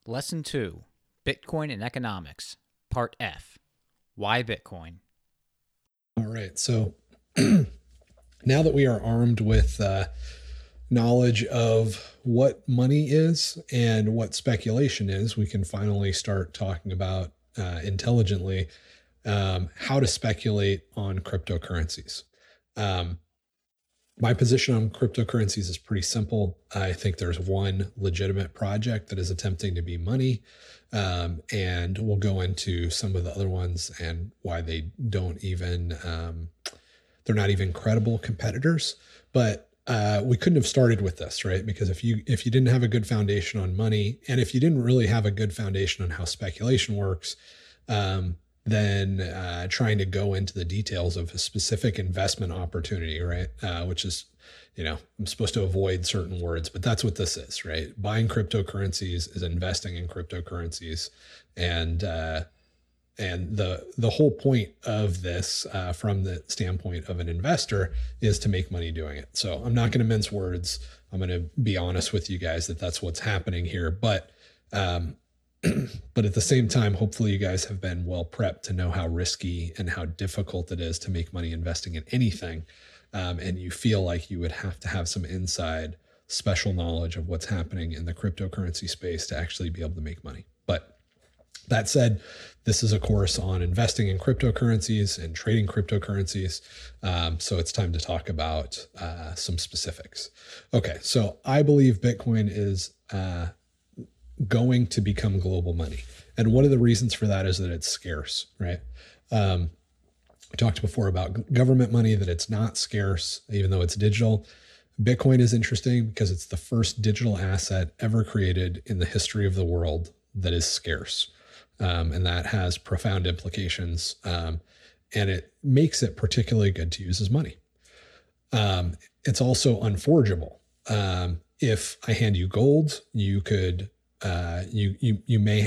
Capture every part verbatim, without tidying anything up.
Lesson two, Bitcoin and Economics, Part F. Why Bitcoin? All right. So now that we are armed with uh, knowledge of what money is and what speculation is, we can finally start talking about uh, intelligently um, how to speculate on cryptocurrencies. Um, my position on cryptocurrencies is pretty simple. I think there's one legitimate project that is attempting to be money. Um, and we'll go into some of the other ones and why they don't even, um, they're not even credible competitors. But uh, we couldn't have started with this, right? Because if you if you didn't have a good foundation on money, and if you didn't really have a good foundation on how speculation works, um, then uh, trying to go into the details of a specific investment opportunity, right? Uh, which is, you know, I'm supposed to avoid certain words, but that's what this is, right? Buying cryptocurrencies is investing in cryptocurrencies. And, uh, and the, the whole point of this uh, from the standpoint of an investor is to make money doing it. So I'm not going to mince words. I'm going to be honest with you guys that that's what's happening here. But, um, but at the same time, hopefully you guys have been well prepped to know how risky and how difficult it is to make money investing in anything. Um, and you feel like you would have to have some inside special knowledge of what's happening in the cryptocurrency space to actually be able to make money. But that said, this is a course on investing in cryptocurrencies and trading cryptocurrencies. Um, so it's time to talk about uh, some specifics. Okay, so I believe Bitcoin is uh, going to become global money. And one of the reasons for that is that it's scarce, right? Um, we talked before about government money, that it's not scarce, even though it's digital. Bitcoin is interesting because it's the first digital asset ever created in the history of the world that is scarce. Um, and that has profound implications. Um, and it makes it particularly good to use as money. Um, it's also unforgeable. Um, if I hand you gold, you could Uh, you, you, you may,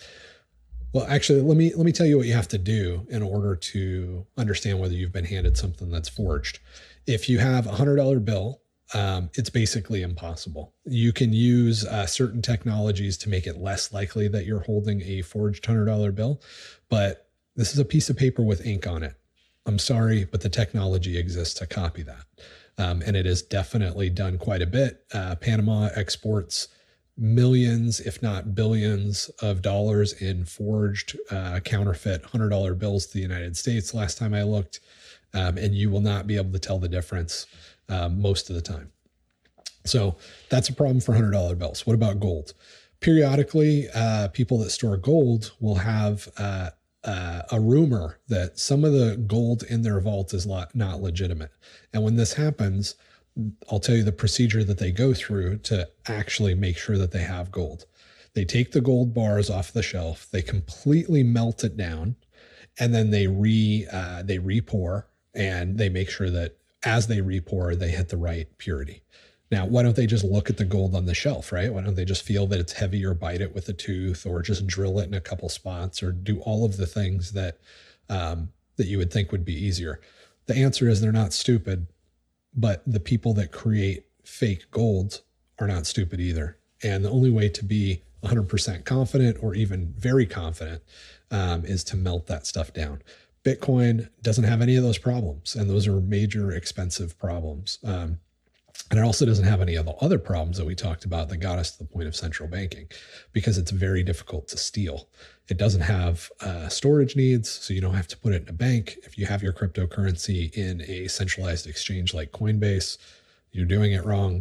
well, actually, let me, let me tell you what you have to do in order to understand whether you've been handed something that's forged. If you have a hundred dollar bill, um, it's basically impossible. You can use uh, certain technologies to make it less likely that you're holding a forged hundred dollar bill, but this is a piece of paper with ink on it. I'm sorry, but the technology exists to copy that. Um, and it is definitely done quite a bit. Uh, Panama exports millions, if not billions of dollars in forged uh, counterfeit one hundred dollar bills to the United States last time I looked. Um, and you will not be able to tell the difference um, most of the time. So that's a problem for one hundred dollar bills. What about gold? Periodically, uh, people that store gold will have uh, uh, a rumor that some of the gold in their vault is not legitimate. And when this happens, I'll tell you the procedure that they go through to actually make sure that they have gold. They take the gold bars off the shelf, they completely melt it down, and then they re uh, they re-pour, and they make sure that as they re-pour, they hit the right purity. Now, why don't they just look at the gold on the shelf, right? Why don't they just feel that it's heavy or bite it with a tooth or just drill it in a couple spots or do all of the things that um, that you would think would be easier? The answer is they're not stupid. But the people that create fake gold are not stupid either. And the only way to be one hundred percent confident or even very confident um, is to melt that stuff down. Bitcoin doesn't have any of those problems. And those are major expensive problems. Um, and it also doesn't have any of the other problems that we talked about that got us to the point of central banking, because it's very difficult to steal. It doesn't have uh, storage needs, so you don't have to put it in a bank. If you have your cryptocurrency in a centralized exchange like Coinbase, you're doing it wrong.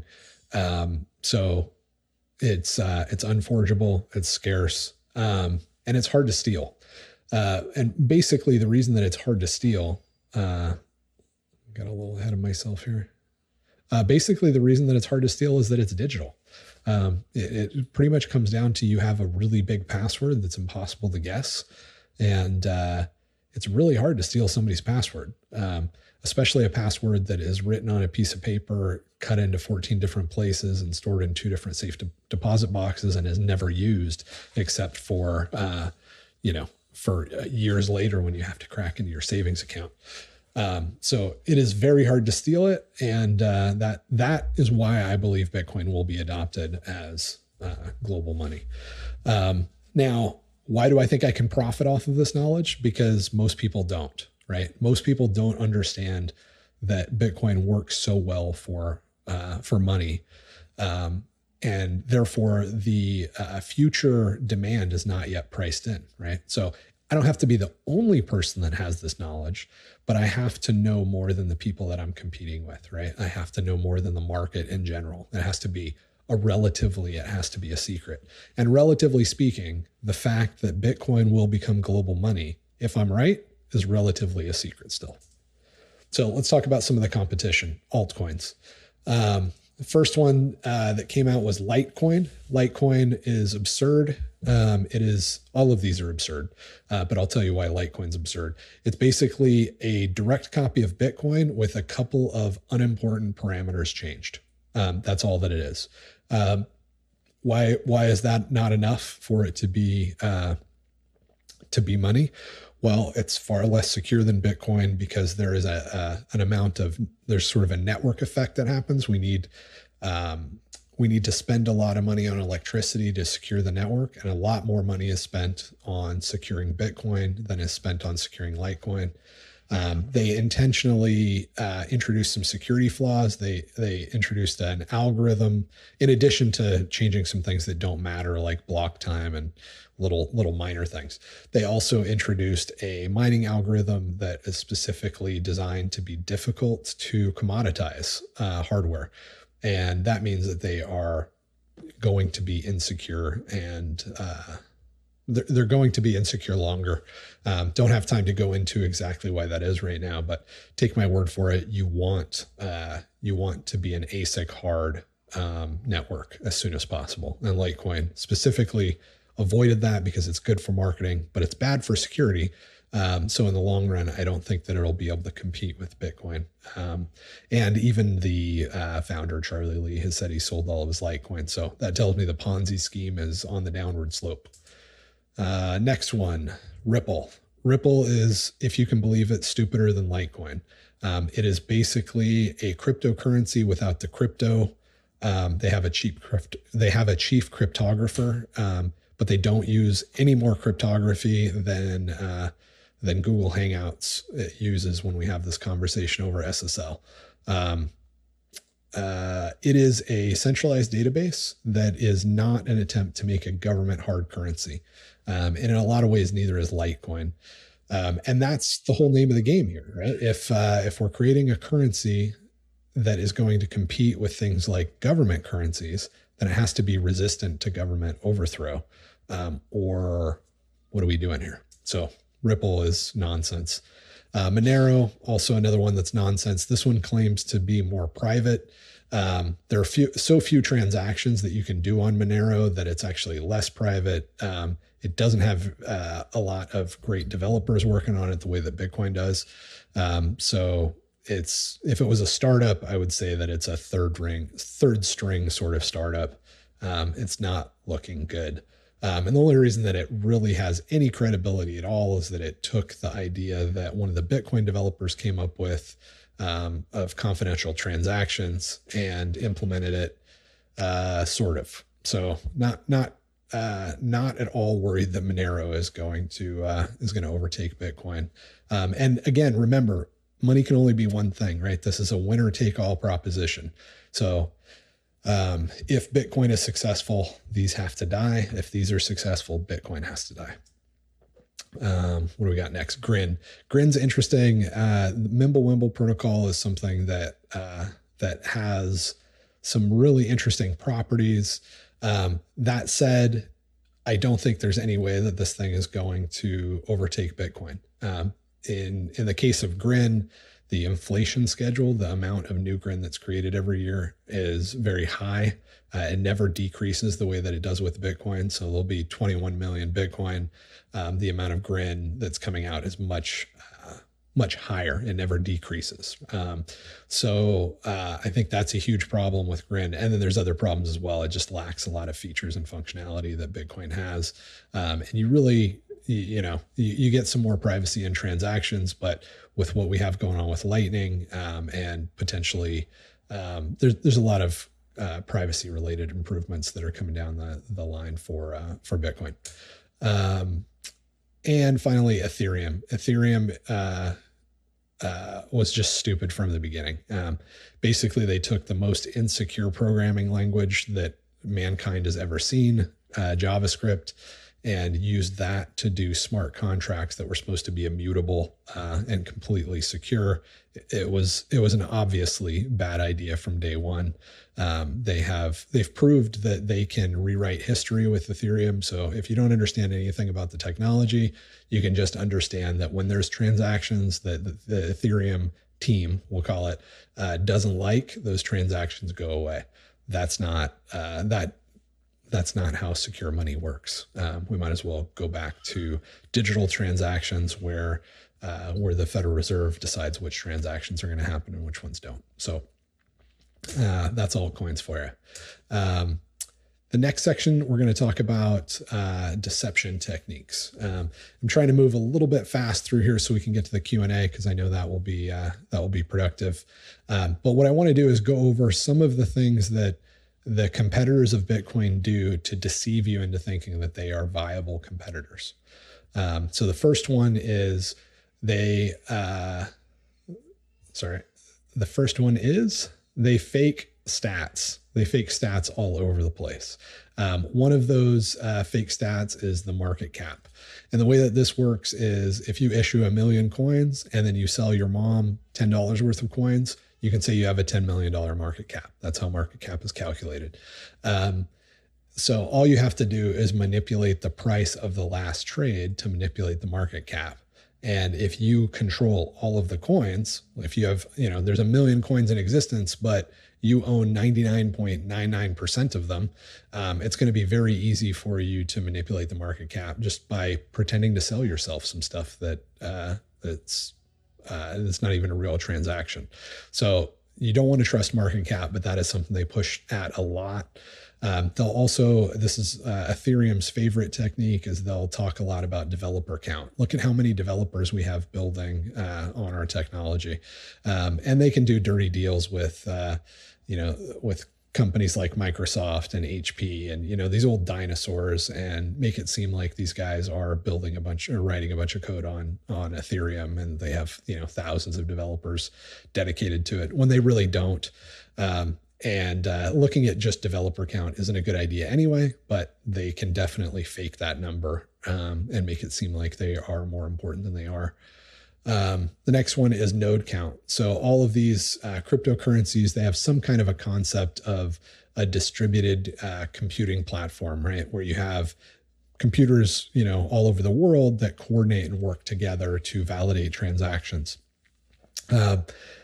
Um, so it's uh, it's unforgeable, it's scarce, um, and it's hard to steal. Uh, and basically, the reason that it's hard to steal, uh, got a little ahead of myself here. Uh, basically, the reason that it's hard to steal is that it's digital. Um, it, it pretty much comes down to you have a really big password that's impossible to guess. And uh, it's really hard to steal somebody's password, um, especially a password that is written on a piece of paper, cut into fourteen different places and stored in two different safe de- deposit boxes and is never used except for, uh, you know, for years later when you have to crack into your savings account. Um, so it is very hard to steal it. And uh, that that is why I believe Bitcoin will be adopted as uh, global money. Um, now, why do I think I can profit off of this knowledge? Because most people don't, right? Most people don't understand that Bitcoin works so well for uh, for money, um, and therefore the uh, future demand is not yet priced in, right? So I don't have to be the only person that has this knowledge, but I have to know more than the people that I'm competing with, right? I have to know more than the market in general. It has to be a relatively, it has to be a secret. And relatively speaking, the fact that Bitcoin will become global money, if I'm right, is relatively a secret still. So let's talk about some of the competition, altcoins. Um, the first one uh, that came out was Litecoin. Litecoin is absurd. Um, it is, all of these are absurd, uh, but I'll tell you why Litecoin's absurd. It's basically a direct copy of Bitcoin with a couple of unimportant parameters changed. Um, that's all that it is. Um, why why is that not enough for it to be uh, to be money? Well, it's far less secure than Bitcoin because there is a, a an amount of there's sort of a network effect that happens. We need um, we need to spend a lot of money on electricity to secure the network, and a lot more money is spent on securing Bitcoin than is spent on securing Litecoin. Um, they intentionally uh, introduced some security flaws. They they introduced an algorithm in addition to changing some things that don't matter, like block time and little little minor things. They also introduced a mining algorithm that is specifically designed to be difficult to commoditize uh, hardware, and that means that they are going to be insecure and uh, they're, they're going to be insecure longer. Um, don't have time to go into exactly why that is right now, but take my word for it. You want uh, you want to be an A S I C hard um, network as soon as possible. And Litecoin specifically avoided that because it's good for marketing, but it's bad for security. Um, so in the long run, I don't think that it'll be able to compete with Bitcoin. Um, and even the uh, founder, Charlie Lee, has said he sold all of his Litecoin. So that tells me the Ponzi scheme is on the downward slope. Uh, next one, Ripple. Ripple is, if you can believe it, stupider than Litecoin. Um, it is basically a cryptocurrency without the crypto. Um, they have a cheap crypt. They have a chief cryptographer, um, but they don't use any more cryptography than uh, than Google Hangouts uses when we have this conversation over S S L. Um, uh, it is a centralized database that is not an attempt to make a government hard currency. Um, and in a lot of ways, neither is Litecoin. Um, and that's the whole name of the game here, right? If uh, if we're creating a currency that is going to compete with things like government currencies, then it has to be resistant to government overthrow. Um, or what are we doing here? So Ripple is nonsense. Uh, Monero, also another one that's nonsense. This one claims to be more private. Um, there are few, so few transactions that you can do on Monero that it's actually less private. Um, it doesn't have uh, a lot of great developers working on it the way that Bitcoin does. Um, so it's, if it was a startup, I would say that it's a third ring, third string sort of startup. Um, it's not looking good. Um, and the only reason that it really has any credibility at all is that it took the idea that one of the Bitcoin developers came up with um, of confidential transactions and implemented it, uh, sort of. So not not uh, not at all worried that Monero is going to uh, is going to overtake Bitcoin. Um, and again, remember, money can only be one thing, right? This is a winner take all proposition. So um, if Bitcoin is successful, these have to die. If these are successful, Bitcoin has to die. Um, what do we got next? Grin. Grin's interesting. Uh, the Mimblewimble protocol is something that uh, that has some really interesting properties. Um, that said, I don't think there's any way that this thing is going to overtake Bitcoin. Um, in in the case of Grin, the inflation schedule, the amount of new Grin that's created every year is very high. Uh, it never decreases the way that it does with Bitcoin. So there'll be twenty-one million Bitcoin. Um, the amount of Grin that's coming out is much, uh, much higher. It never decreases. Um, so uh, I think that's a huge problem with Grin. And then there's other problems as well. It just lacks a lot of features and functionality that Bitcoin has. Um, and you really, you, you know, you, you get some more privacy in transactions, but with what we have going on with Lightning um, and potentially um, there's, there's a lot of uh, privacy related improvements that are coming down the, the line for, uh, for Bitcoin. Um, and finally, Ethereum. Ethereum, uh, uh, was just stupid from the beginning. Um, basically, they took the most insecure programming language that mankind has ever seen, uh, JavaScript, and used that to do smart contracts that were supposed to be immutable uh, and completely secure. It was it was an obviously bad idea from day one. Um, they have they've proved that they can rewrite history with Ethereum. So if you don't understand anything about the technology, you can just understand that when there's transactions that the, the Ethereum team, we'll call it, uh, doesn't like, those transactions go away. That's not uh, that. That's not how secure money works. Um, we might as well go back to digital transactions where uh, where the Federal Reserve decides which transactions are going to happen and which ones don't. So uh, that's altcoins for you. Um, the next section, we're going to talk about uh, deception techniques. Um, I'm trying to move a little bit fast through here so we can get to the Q and A, because I know that will be uh, that will be productive. Um, but what I want to do is go over some of the things that the competitors of Bitcoin do to deceive you into thinking that they are viable competitors. Um, so the first one is they, uh, sorry, the first one is they fake stats. They fake stats all over the place. Um, one of those uh, fake stats is the market cap. And the way that this works is if you issue a million coins and then you sell your mom ten dollars worth of coins, you can say you have a ten million dollars market cap. That's how market cap is calculated. Um, so all you have to do is manipulate the price of the last trade to manipulate the market cap. And if you control all of the coins, if you have, you know, there's a million coins in existence, but you own ninety-nine point nine nine percent of them, um, it's going to be very easy for you to manipulate the market cap just by pretending to sell yourself some stuff that uh, that's Uh, it's not even a real transaction. So you don't want to trust market cap, but that is something they push at a lot. Um, they'll also, this is uh, Ethereum's favorite technique, is they'll talk a lot about developer count. Look at how many developers we have building uh, on our technology. Um, and they can do dirty deals with, uh, you know, with companies like Microsoft and H P and, you know, these old dinosaurs, and make it seem like these guys are building a bunch or writing a bunch of code on, on Ethereum, and they have, you know, thousands of developers dedicated to it when they really don't. Um, and uh, looking at just developer count isn't a good idea anyway, but they can definitely fake that number um, and make it seem like they are more important than they are. Um, the next one is node count. So all of these uh, cryptocurrencies, they have some kind of a concept of a distributed uh, computing platform, right? Where you have computers, you know, all over the world that coordinate and work together to validate transactions. Uh,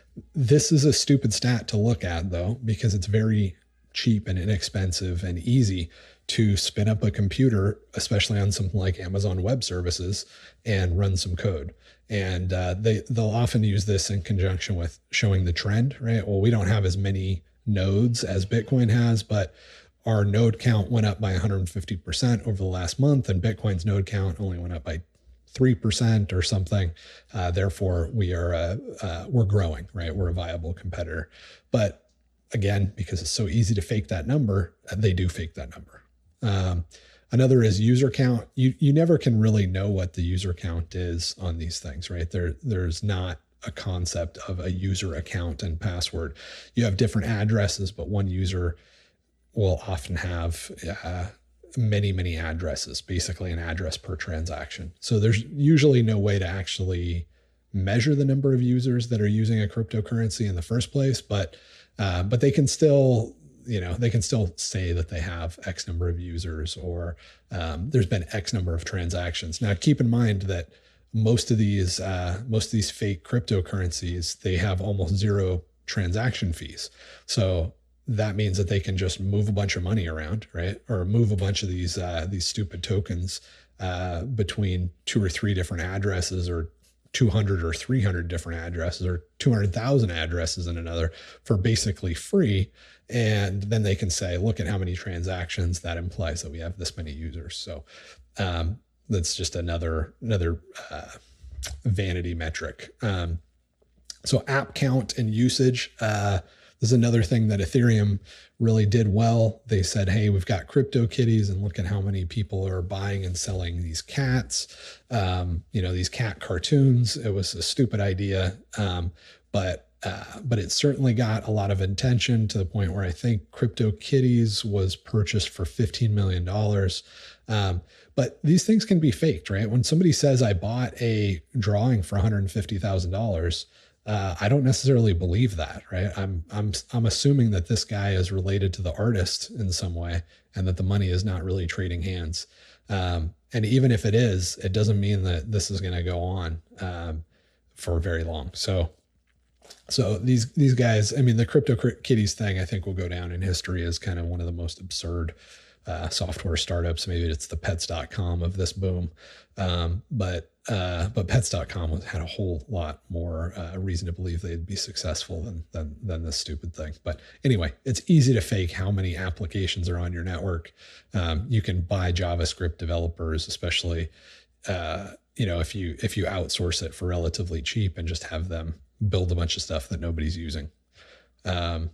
this is a stupid stat to look at, though, because it's very cheap and inexpensive and easy to spin up a computer, especially on something like Amazon Web Services, and run some code. And uh, they, they'll often use this in conjunction with showing the trend, right? Well, we don't have as many nodes as Bitcoin has, but our node count went up by one hundred fifty percent over the last month, and Bitcoin's node count only went up by three percent or something. Uh, therefore, we are uh, uh, we're growing, right? We're a viable competitor. But again, because it's so easy to fake that number, they do fake that number. Um, Another is user count. You you never can really know what the user count is on these things, right? There there's not a concept of a user account and password. You have different addresses, but one user will often have uh, many many addresses, basically an address per transaction. So there's usually no way to actually measure the number of users that are using a cryptocurrency in the first place, but uh, but they can still. You know, they can still say that they have X number of users, or um, there's been X number of transactions. Now, keep in mind that most of these, uh, most of these fake cryptocurrencies, they have almost zero transaction fees. So that means that they can just move a bunch of money around, right? Or move a bunch of these, uh, these stupid tokens uh, between two or three different addresses, or two hundred or three hundred different addresses, or two hundred thousand addresses in another, for basically free. And then they can say, look at how many transactions, that implies that we have this many users. So um, that's just another, another uh, vanity metric. Um, so app count and usage, uh, this is another thing that Ethereum really did well. They said, hey, we've got CryptoKitties, and look at how many people are buying and selling these cats, um, you know, these cat cartoons. It was a stupid idea, um, but uh, but it certainly got a lot of attention to the point where I think CryptoKitties was purchased for fifteen million dollars. Um, but these things can be faked, right? When somebody says I bought a drawing for one hundred fifty thousand dollars, uh, I don't necessarily believe that, right? I'm I'm I'm assuming that this guy is related to the artist in some way, and that the money is not really trading hands. Um, and even if it is, it doesn't mean that this is going to go on um, for very long. So. So these these guys, I mean, the CryptoKitties thing, I think will go down in history as kind of one of the most absurd uh, software startups. Maybe it's the pets dot com of this boom. Um, but uh, but pets dot com had a whole lot more uh, reason to believe they'd be successful than, than, than this stupid thing. But anyway, it's easy to fake how many applications are on your network. Um, you can buy JavaScript developers, especially, uh, you know, if you if you outsource it for relatively cheap and just have them build a bunch of stuff that nobody's using. Um,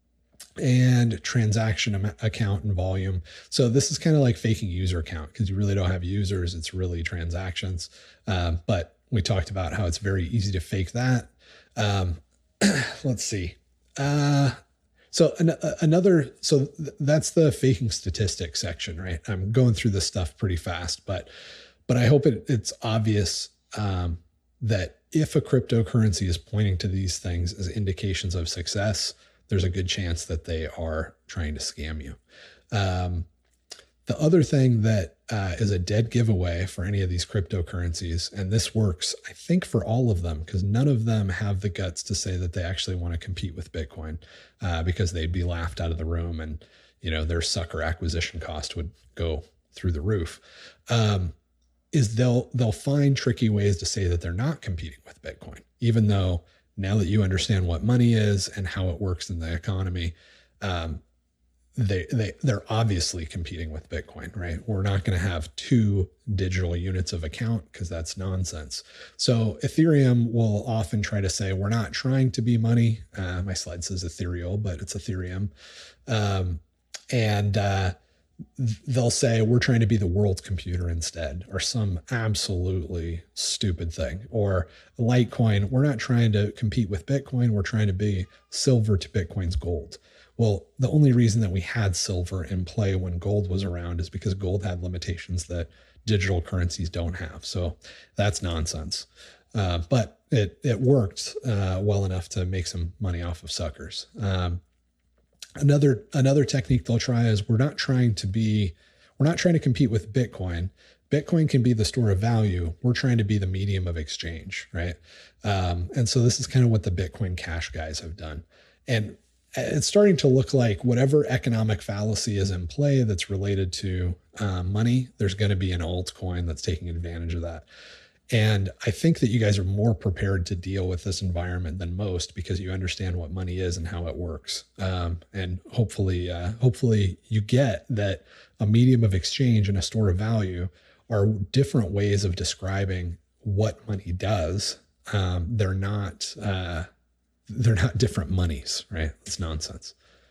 and transaction account and volume. So this is kind of like faking user account because you really don't have users. It's really transactions. Um, but we talked about how it's very easy to fake that. Um, let's see. Uh, so an, another, so th- that's the faking statistics section, right? I'm going through this stuff pretty fast, but, but I hope it, it's obvious, um, that if a cryptocurrency is pointing to these things as indications of success, there's a good chance that they are trying to scam you. Um, the other thing that uh, is a dead giveaway for any of these cryptocurrencies, and this works, I think, for all of them, because none of them have the guts to say that they actually want to compete with Bitcoin, uh, because they'd be laughed out of the room, and you know their sucker acquisition cost would go through the roof. Um, is they'll they'll find tricky ways to say that they're not competing with Bitcoin, even though now that you understand what money is and how it works in the economy, um, they they they're obviously competing with Bitcoin, right? We're not going to have two digital units of account because that's nonsense. So Ethereum will often try to say we're not trying to be money. Uh, my slide says ethereal, but it's Ethereum, um, and uh, they'll say we're trying to be the world's computer instead, or some absolutely stupid thing. Or Litecoin, we're not trying to compete with Bitcoin, we're trying to be silver to Bitcoin's gold. Well, the only reason that we had silver in play when gold was around is because gold had limitations that digital currencies don't have. So that's nonsense. Uh, but it it worked uh, well enough to make some money off of suckers. Um, Another another technique they'll try is we're not trying to be, we're not trying to compete with Bitcoin. Bitcoin can be the store of value. We're trying to be the medium of exchange, right? Um, and so this is kind of what the Bitcoin Cash guys have done. And it's starting to look like whatever economic fallacy is in play that's related to um, money, there's going to be an altcoin that's taking advantage of that. And I think that you guys are more prepared to deal with this environment than most because you understand what money is and how it works. Um, and hopefully, uh, hopefully you get that a medium of exchange and a store of value are different ways of describing what money does. Um, they're not, uh, they're not different monies, right? It's nonsense.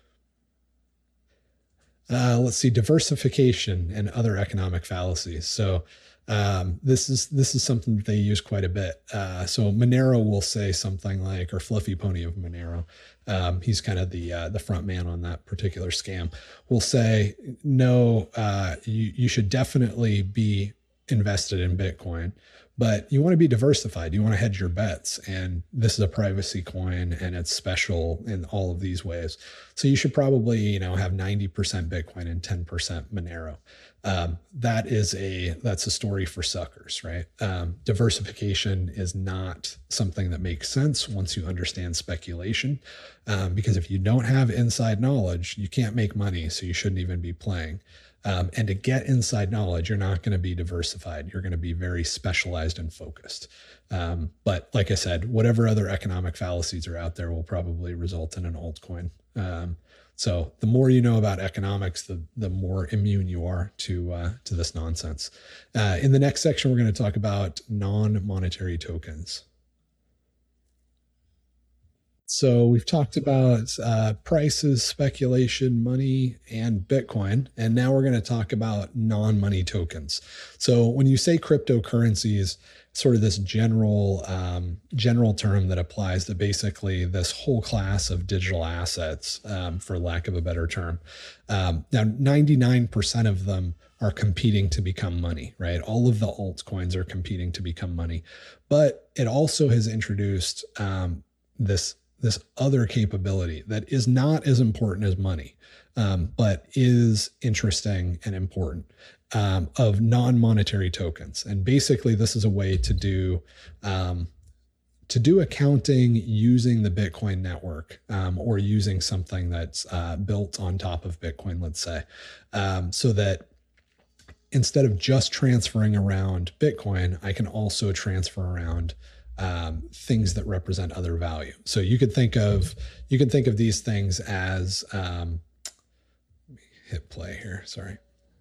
Uh, let's see, diversification and other economic fallacies. So um, this is this is something that they use quite a bit. Uh, so Monero will say something like, or Fluffy Pony of Monero, um, he's kind of the uh, the front man on that particular scam, will say, no, uh, you, you should definitely be invested in Bitcoin, but you want to be diversified. You want to hedge your bets. And this is a privacy coin and it's special in all of these ways. So you should probably, you know, have ninety percent Bitcoin and ten percent Monero. Um, that is a, that's a story for suckers, right? Um, diversification is not something that makes sense once you understand speculation. Um, because if you don't have inside knowledge, you can't make money. So you shouldn't even be playing. Um, and to get inside knowledge, you're not going to be diversified. You're going to be very specialized and focused. Um, but like I said, whatever other economic fallacies are out there will probably result in an altcoin. Um, so the more you know about economics, the the more immune you are to uh, to this nonsense. Uh, in the next section, we're going to talk about non-monetary tokens. So we've talked about uh, prices, speculation, money, and Bitcoin. And now we're going to talk about non-money tokens. So when you say cryptocurrencies, sort of this general um, general term that applies to basically this whole class of digital assets, um, for lack of a better term. Um, now, ninety-nine percent of them are competing to become money, right? All of the altcoins are competing to become money. But it also has introduced um, this this other capability that is not as important as money, um, but is interesting and important, um, of non-monetary tokens. And basically, this is a way to do um, to do accounting using the Bitcoin network, um, or using something that's uh, built on top of Bitcoin, let's say, um, so that instead of just transferring around Bitcoin, I can also transfer around Um, things that represent other value. So you could think of you could think of these things as um, let me hit play here. Sorry.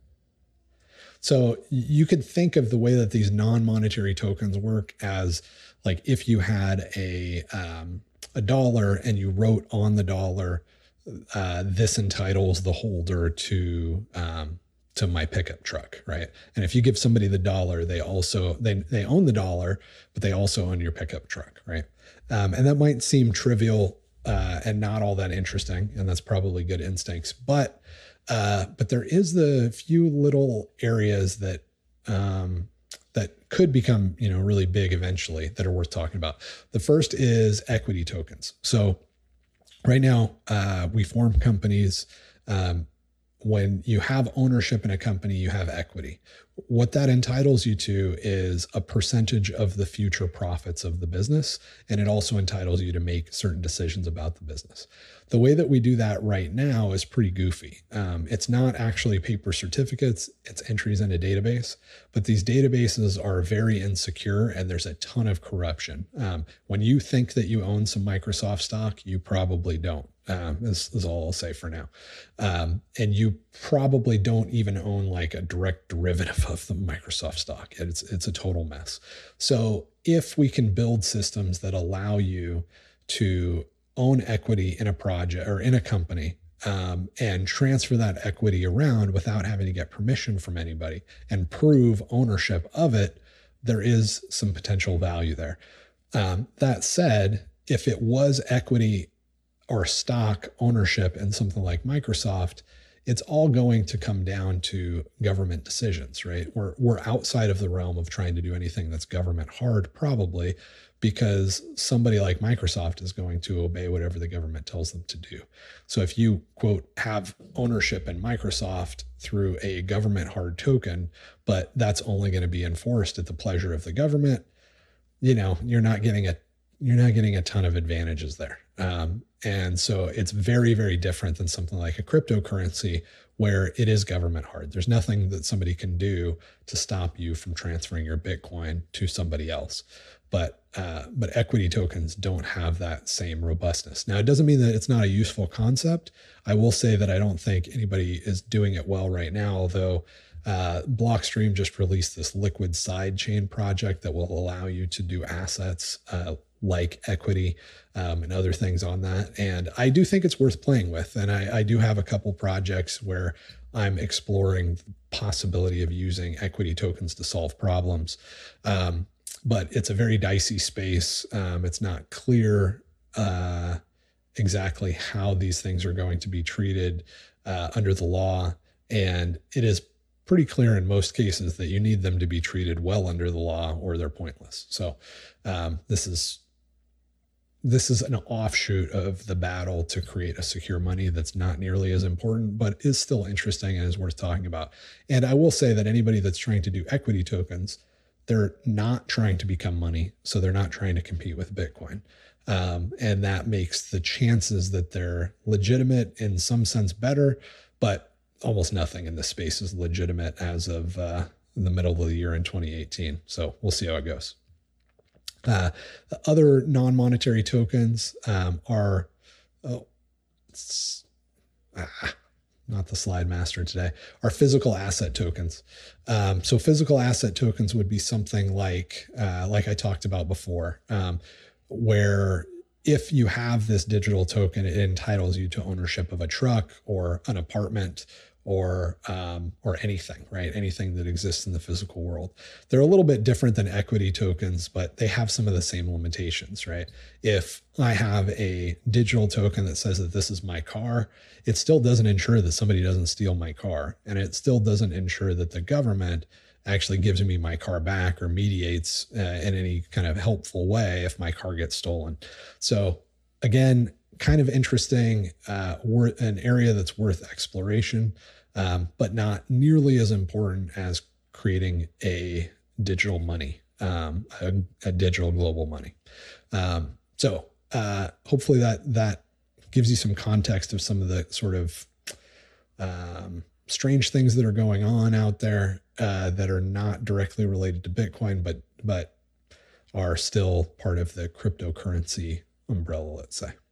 So you could think of the way that these non-monetary tokens work as like if you had a um, a dollar and you wrote on the dollar, uh, this entitles the holder to um, to my pickup truck, right? And if you give somebody the dollar, they also they they own the dollar, but they also own your pickup truck, right? Um, and that might seem trivial uh, and not all that interesting, and that's probably good instincts. But uh, but there is the few little areas that um, that could become, you know, really big eventually that are worth talking about. The first is equity tokens. So right now, uh, we form companies. Um, When you have ownership in a company, you have equity. What that entitles you to is a percentage of the future profits of the business. And it also entitles you to make certain decisions about the business. The way that we do that right now is pretty goofy. Um, it's not actually paper certificates, it's entries in a database. But these databases are very insecure and there's a ton of corruption. Um, when you think that you own some Microsoft stock, you probably don't. Um, this is all I'll say for now. Um, and you probably don't even own like a direct derivative of the Microsoft stock. It's, it's a total mess. So if we can build systems that allow you to own equity in a project or in a company, um, and transfer that equity around without having to get permission from anybody and prove ownership of it, there is some potential value there. Um, that said, if it was equity or stock ownership in something like Microsoft, it's all going to come down to government decisions, right? We're, we're outside of the realm of trying to do anything that's government hard, probably, because somebody like Microsoft is going to obey whatever the government tells them to do. So if you, quote, have ownership in Microsoft through a government hard token, but that's only going to be enforced at the pleasure of the government, you know, you're not getting a you're not getting a ton of advantages there. Um, and so it's very, very different than something like a cryptocurrency where it is government hard. There's nothing that somebody can do to stop you from transferring your Bitcoin to somebody else. But uh, but equity tokens don't have that same robustness. Now, it doesn't mean that it's not a useful concept. I will say that I don't think anybody is doing it well right now, although Uh, Blockstream just released this liquid sidechain project that will allow you to do assets uh, like equity um, and other things on that. And I do think it's worth playing with. And I, I do have a couple projects where I'm exploring the possibility of using equity tokens to solve problems. Um, but it's a very dicey space. Um, it's not clear uh, exactly how these things are going to be treated uh, under the law. And it is pretty clear in most cases that you need them to be treated well under the law or they're pointless. So um, this is this is an offshoot of the battle to create a secure money that's not nearly as important, but is still interesting and is worth talking about. And I will say that anybody that's trying to do equity tokens, they're not trying to become money. So they're not trying to compete with Bitcoin. Um, and that makes the chances that they're legitimate in some sense better, but almost nothing in this space is legitimate as of uh, the middle of the year in twenty eighteen. So we'll see how it goes. Uh, the other non-monetary tokens um, are, oh, ah, not the slide master today, are physical asset tokens. Um, so physical asset tokens would be something like, uh, like I talked about before, um, where if you have this digital token, it entitles you to ownership of a truck or an apartment or um, or anything, right? Anything that exists in the physical world. They're a little bit different than equity tokens, but they have some of the same limitations, right? If I have a digital token that says that this is my car, it still doesn't ensure that somebody doesn't steal my car. And it still doesn't ensure that the government actually gives me my car back or mediates uh, in any kind of helpful way if my car gets stolen. So again, kind of interesting, uh, an area that's worth exploration, um, but not nearly as important as creating a digital money, um, a, a digital global money. Um, so uh, hopefully that that gives you some context of some of the sort of um, strange things that are going on out there uh, that are not directly related to Bitcoin, but but are still part of the cryptocurrency umbrella, let's say.